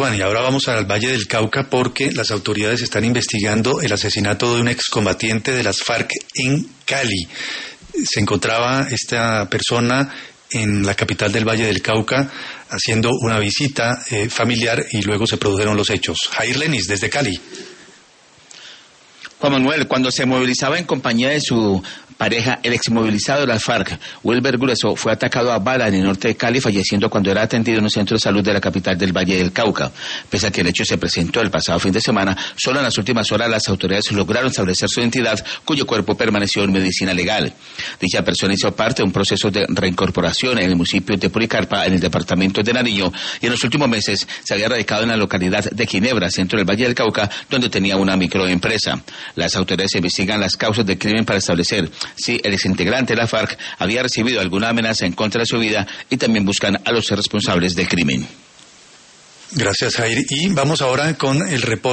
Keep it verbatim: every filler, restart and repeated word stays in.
Bueno, y ahora vamos al Valle del Cauca porque las autoridades están investigando el asesinato de un excombatiente de las FARC en Cali. Se encontraba esta persona en la capital del Valle del Cauca haciendo una visita eh, familiar y luego se produjeron los hechos. Jair Lenis, desde Cali. Juan Manuel, cuando se movilizaba en compañía de su pareja, el exmovilizado de las FARC, Wilber Grueso, fue atacado a bala en el norte de Cali, falleciendo cuando era atendido en un centro de salud de la capital del Valle del Cauca. Pese a que el hecho se presentó el pasado fin de semana, solo en las últimas horas las autoridades lograron establecer su identidad, cuyo cuerpo permaneció en medicina legal. Dicha persona hizo parte de un proceso de reincorporación en el municipio de Policarpa, en el departamento de Nariño, y en los últimos meses se había radicado en la localidad de Ginebra, centro del Valle del Cauca, donde tenía una microempresa. Las autoridades investigan las causas del crimen para establecer si el exintegrante de la FARC había recibido alguna amenaza en contra de su vida y también buscan a los responsables del crimen. Gracias, Jair. Y vamos ahora con el reporte.